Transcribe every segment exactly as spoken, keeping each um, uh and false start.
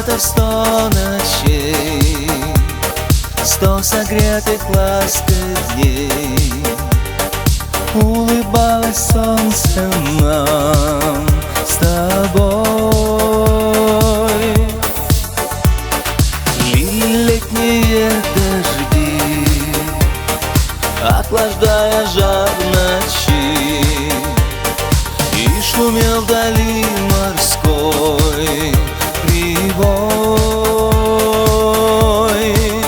лета, сто ночей, сто согретых лаской дней. Улыбалось солнце нам с тобой. Лили летние дожди, охлаждая жар ночи, и шумел вдали морской прибой.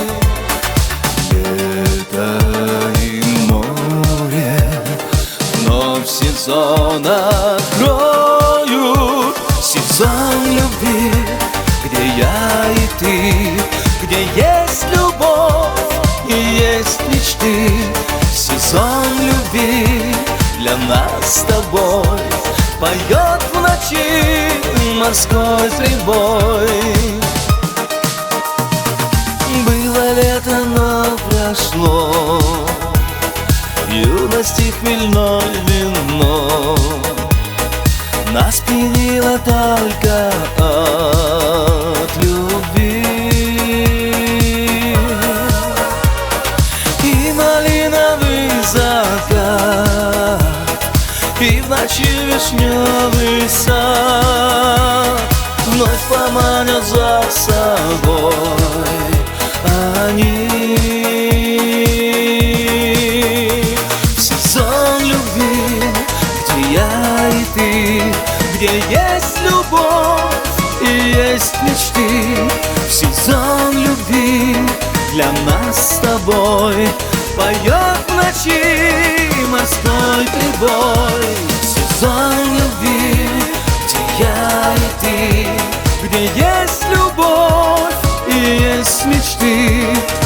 Лето и море вновь сезон откроют. Сезон любви, где я и ты, где есть любовь и есть мечты. Сезон любви для нас с тобой поет в ночи морской прибой. Было лето, но прошло, юности хмельное вино нас пьянило только от любви. И малиновый закат, и в ночи вишневый сад вновь поманят за собой они. В сезон любви, где я и ты, где есть любовь и есть мечты. В сезон любви для нас с тобой поет в ночи морской прибой. Сезон любви, где я и ты, где есть любовь и есть мечты.